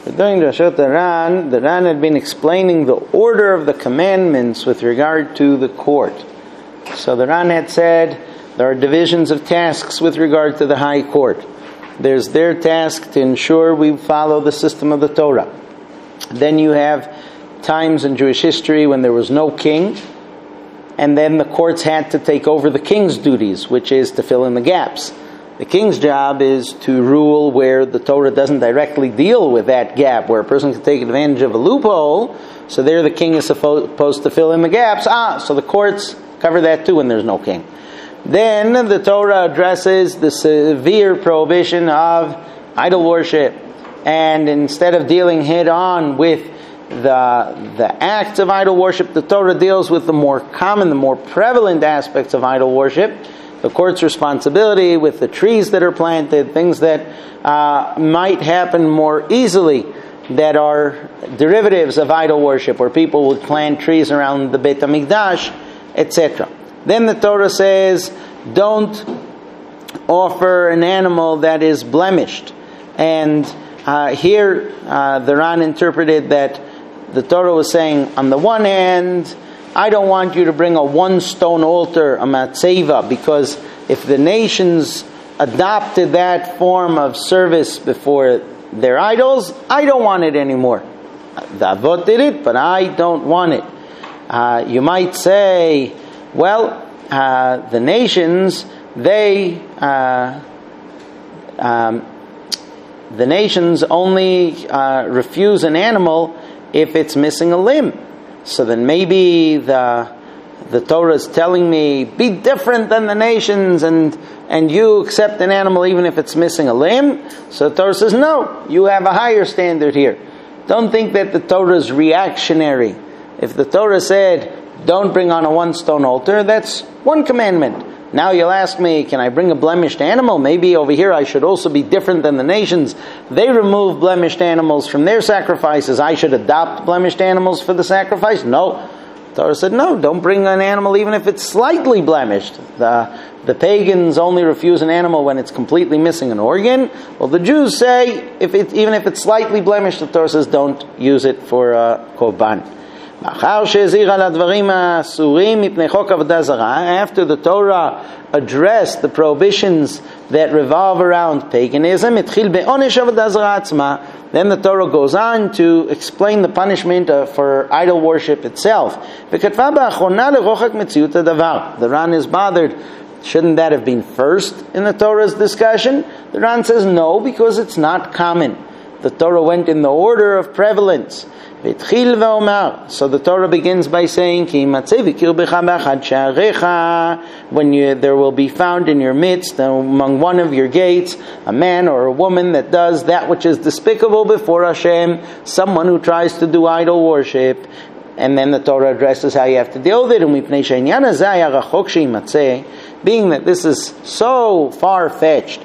During the Ran had been explaining the order of the commandments with regard to the court. So the Ran had said there are divisions of tasks with regard to the high court. There's their task to ensure we follow the system of the Torah. Then you have times in Jewish history when there was no king, and then the courts had to take over the king's duties, which is to fill in the gaps. The king's job is to rule where the Torah doesn't directly deal with that gap, where a person can take advantage of a loophole. So there the king is supposed to fill in the gaps. So the courts cover that too when there's no king. Then the Torah addresses the severe prohibition of idol worship. And instead of dealing head on with the acts of idol worship, the Torah deals with the more common, the more prevalent aspects of idol worship. The court's responsibility with the trees that are planted, things that might happen more easily that are derivatives of idol worship, where people would plant trees around the Beit HaMikdash, etc. Then the Torah says, don't offer an animal that is blemished. And here the Ran interpreted that the Torah was saying, on the one hand, I don't want you to bring a one-stone altar, a matzeva, because if the nations adopted that form of service before their idols, I don't want it anymore. The Avot did it, but I don't want it. You might say, well, the nations, the nations only refuse an animal if it's missing a limb. So then maybe the Torah is telling me, be different than the nations, and you accept an animal even if it's missing a limb. So the Torah says, no, you have a higher standard here. Don't think that the Torah is reactionary. If the Torah said, don't bring on a one-stone altar, that's one commandment. Now you'll ask me, can I bring a blemished animal? Maybe over here I should also be different than the nations. They remove blemished animals from their sacrifices. I should adopt blemished animals for the sacrifice? No. The Torah said, no, don't bring an animal even if it's slightly blemished. The pagans only refuse an animal when it's completely missing an organ. Well, the Jews say, even if it's slightly blemished, the Torah says, don't use it for korban. After the Torah addressed the prohibitions that revolve around paganism, then the Torah goes on to explain the punishment for idol worship itself. The Ran is bothered. Shouldn't that have been first in the Torah's discussion? The Ran says no, because it's not common. The Torah went in the order of prevalence. So the Torah begins by saying, when there will be found in your midst, among one of your gates, a man or a woman that does that which is despicable before Hashem, someone who tries to do idol worship. And then the Torah addresses how you have to deal with it. Being that this is so far-fetched,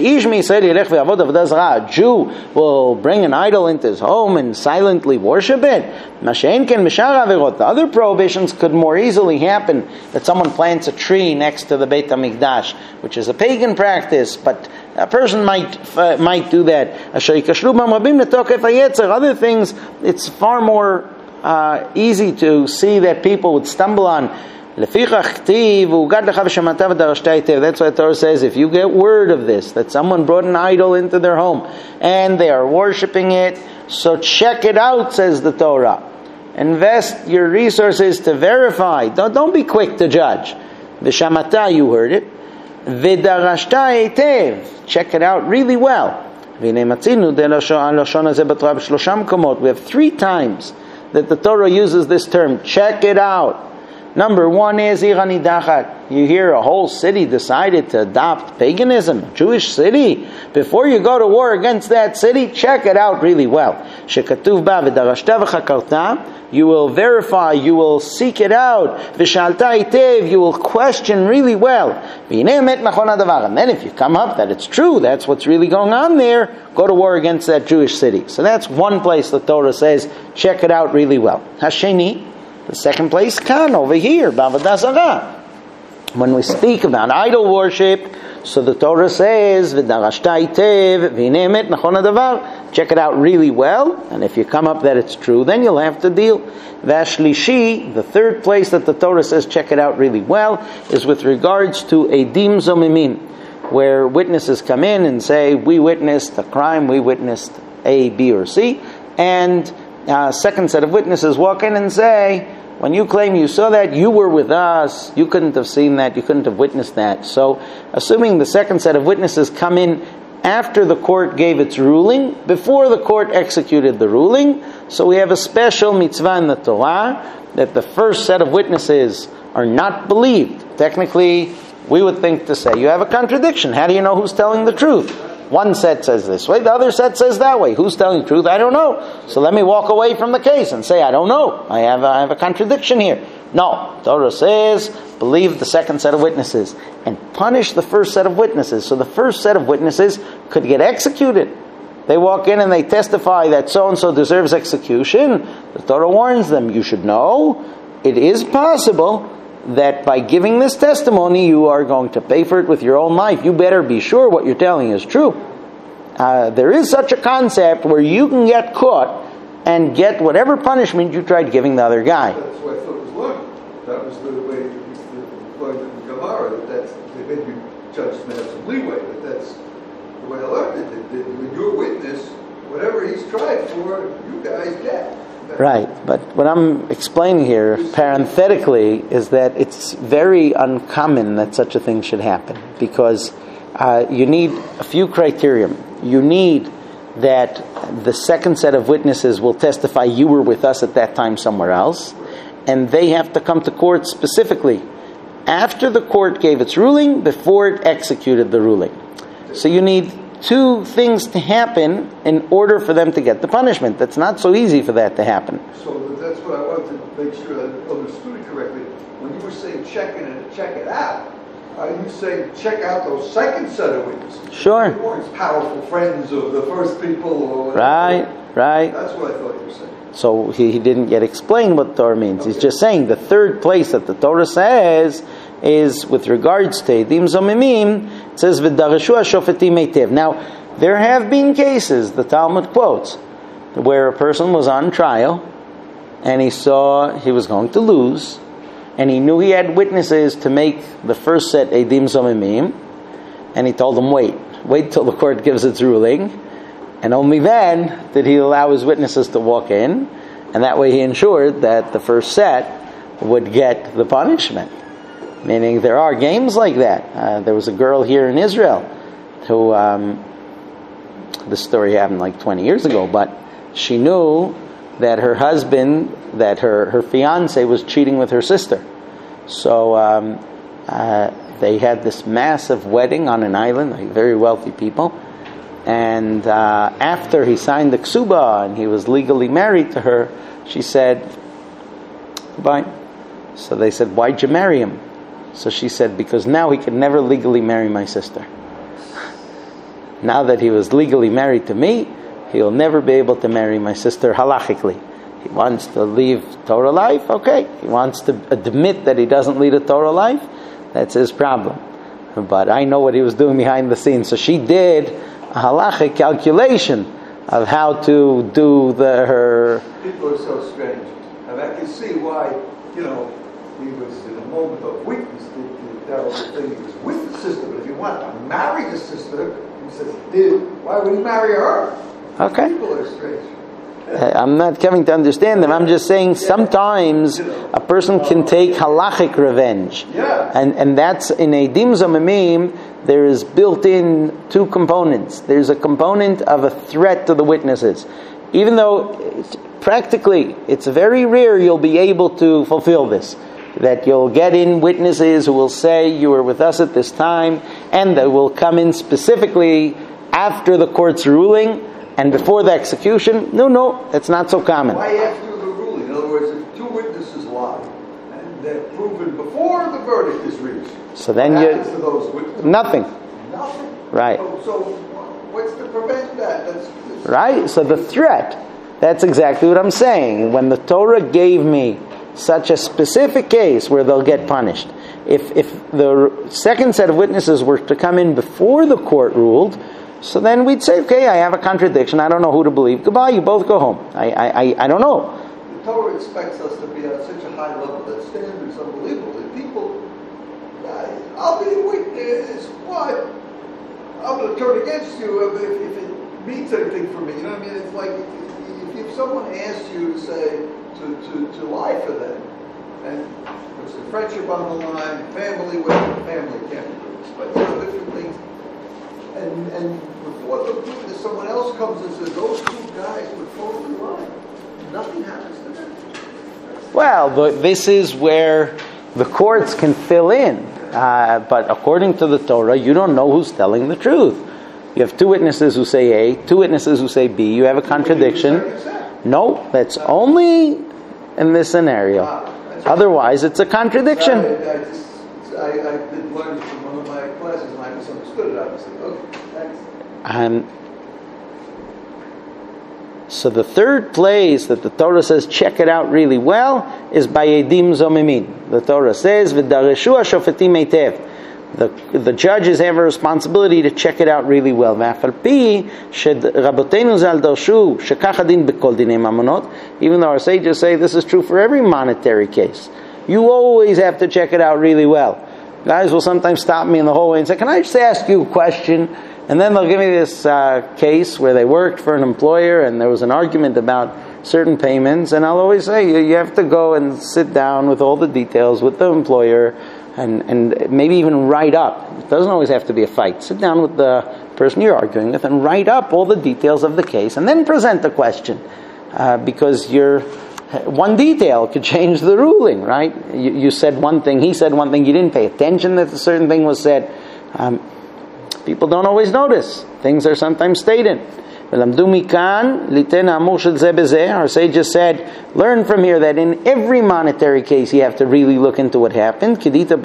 a Jew will bring an idol into his home and silently worship it. The other prohibitions could more easily happen, that someone plants a tree next to the Beit HaMikdash, which is a pagan practice, but a person might do that. Other things, it's far more easy to see that people would stumble on. That's why the Torah says, if you get word of this, that someone brought an idol into their home and they are worshiping it, so check it out, says the Torah. Invest your resources to verify. Don't be quick to judge. V'shamata, you heard it. V'darashta eitev. Check it out really well. We have 3 times that the Torah uses this term, check it out. Number 1 is Iranidachat. You hear a whole city decided to adopt paganism, Jewish city. Before you go to war against that city, check it out really well. Shekatuv ba v'darashta v'chakarta. You will verify, you will seek it out. V'shalta itev. You will question really well. And then if you come up that it's true, that's what's really going on there, go to war against that Jewish city. So that's one place the Torah says, check it out really well. Hasheni. The second place, kan, over here, B'avodah Zarah. When we speak about idol worship, So the Torah says, "V'darashta itev v'hinei emet nachon hadavar." Check it out really well, and if you come up that it's true, then you'll have to deal. V'ashlishi, the third place that the Torah says check it out really well, is with regards to edim zomimim, where witnesses come in and say, we witnessed a crime, we witnessed A, B, or C, and a second set of witnesses walk in and say, when you claim you saw that, you were with us, you couldn't have seen that, you couldn't have witnessed that. So, assuming the second set of witnesses come in after the court gave its ruling, before the court executed the ruling, so we have a special mitzvah in the Torah, that the first set of witnesses are not believed. Technically, we would think to say, you have a contradiction. How do you know who's telling the truth? One set says this way, the other set says that way. Who's telling the truth? I don't know. So let me walk away from the case and say, I don't know. I have a contradiction here. No. Torah says, believe the second set of witnesses and punish the first set of witnesses. So the first set of witnesses could get executed. They walk in and they testify that so-and-so deserves execution. The Torah warns them, you should know, it is possible that by giving this testimony, you are going to pay for it with your own life. You better be sure what you're telling is true. There is such a concept where you can get caught and get whatever punishment you tried giving the other guy. That's what I thought was learned. That was the way it was learned in the Gemara, that maybe judges may have some leeway, but that's the way I learned it. That when you're a witness, whatever he's tried for, you guys get. Right, but what I'm explaining here, parenthetically, is that it's very uncommon that such a thing should happen, because you need a few criteria. You need that the second set of witnesses will testify you were with us at that time somewhere else, and they have to come to court specifically after the court gave its ruling, before it executed the ruling. So you need two things to happen in order for them to get the punishment. That's not so easy for that to happen. So that's what I wanted to make sure I understood it correctly. When you were saying check it out, are you saying check out those second set of witnesses? Sure. They weren't powerful friends of the first people or whatever. Right. That's what I thought you were saying. So he didn't yet explain what Torah means. Okay. He's just saying the third place that the Torah says is with regards to Edim Zomimim, it says V'darashu HaShofetim Eitev. Now, there have been cases, the Talmud quotes, where a person was on trial and he saw he was going to lose, and he knew he had witnesses to make the first set Edim Zomimim, and he told them, wait till the court gives its ruling, and only then did he allow his witnesses to walk in, and that way he ensured that the first set would get the punishment. Meaning there are games like that. There was a girl here in Israel who, this story happened like 20 years ago, but she knew that her husband, that her fiance was cheating with her sister. So they had this massive wedding on an island, like very wealthy people. And after he signed the ksuba and he was legally married to her, she said, goodbye. So they said, why'd you marry him? So she said, because now he can never legally marry my sister. Now that he was legally married to me, he'll never be able to marry my sister halachically. He wants to leave Torah life, okay. He wants to admit that he doesn't lead a Torah life, that's his problem. But I know what he was doing behind the scenes. So she did a halachic calculation of how to do her... People are so strange. And I can see why, he was in a moment of weakness to tell the thing he was with the sister. But if you want to marry the sister, he says, why would he marry her? Okay. People are strange. I'm not coming to understand them. I'm just saying sometimes a person can take halachic revenge. Yeah. And that's in Edim Zomimim, there is built in two components. There's a component of a threat to the witnesses. Even though practically it's very rare you'll be able to fulfill this. That you'll get in witnesses who will say you were with us at this time, and that will come in specifically after the court's ruling and before the execution. No, that's not so common. Why after the ruling? In other words, if two witnesses lie and they're proven before the verdict is reached, so then what happens to those witnesses? Nothing. Right. So what's to prevent that? That's right. So the threat. That's exactly what I'm saying. When the Torah gave me such a specific case where they'll get punished, if the second set of witnesses were to come in before the court ruled, so then we'd say, okay, I have a contradiction. I don't know who to believe. Goodbye. You both go home. I don't know. The Torah expects us to be at such a high level that standards unbelievable. That people, I'll be a witness. What? I'm going to turn against you if it means anything for me. You know what I mean? It's like if someone asks you to say to lie for them, and there's a friendship on the line, family can't be witness, but different things. And before the witness, someone else comes and says, those two guys were totally lying. Nothing happens to them. Well, this is where the courts can fill in. But according to the Torah, you don't know who's telling the truth. You have two witnesses who say A, two witnesses who say B. You have a contradiction. No, that's only in this scenario. Otherwise, it's a contradiction. I did learn from one of my classes and I misunderstood it, obviously. Okay, thanks. So the third place that the Torah says check it out really well is by Edim Zomimin. The Torah says V'dareshu hashofetim eitev. The judges have a responsibility to check it out really well. Even though our sages say this is true for every monetary case, you always have to check it out really well. Guys will sometimes stop me in the hallway and say, can I just ask you a question? And then they'll give me this case where they worked for an employer and there was an argument about certain payments, and I'll always say you have to go and sit down with all the details with the employer and maybe even write up. It doesn't always have to be a fight. Sit down with the person you're arguing with and write up all the details of the case and then present the question, because one detail could change the ruling, right? You said one thing, he said one thing, you didn't pay attention that a certain thing was said. People don't always notice. Things are sometimes stated. Our sages said, learn from here that in every monetary case you have to really look into what happened.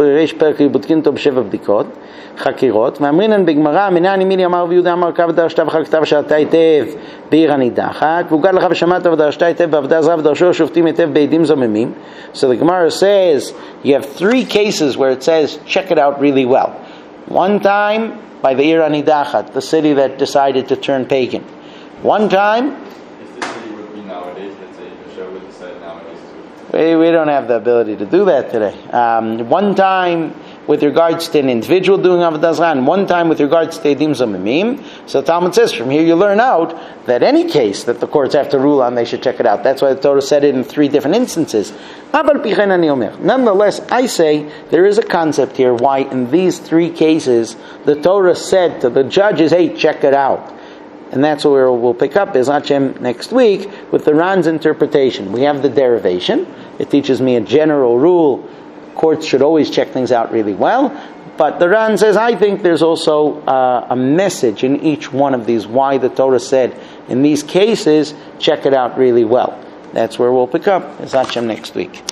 חקירות, ואמרינן בגמרא, מנעני מילי אמר רבי יהודה אמר כתב ודרשת ואחר כתב שעתה היטב בעיר הנידחת, והוגד לך ושמעת ודרשת היטב בעבודה זרה ודרשו שופטים היטב בעדים זוממים. So the Gemara says you have three cases where it says check it out really well. One time by the Ir Anidachat, the city that decided to turn pagan. One time, if the city would be nowadays, let's say the show would decide nowadays too. We don't have the ability to do that today. One time with regards to an individual doing Avodah Zarah, and one time with regards to Edim Zomimim. So Talmud says, from here you learn out that any case that the courts have to rule on, they should check it out. That's why the Torah said it in three different instances. Nonetheless, I say there is a concept here why in these three cases the Torah said to the judges, hey, check it out. And that's where we'll pick up is Hashem next week with the Ran's interpretation. We have the derivation. It teaches me a general rule. Courts should always check things out really well. But the Ran says, I think there's also a message in each one of these, why the Torah said, in these cases, check it out really well. That's where we'll pick up is Hashem next week.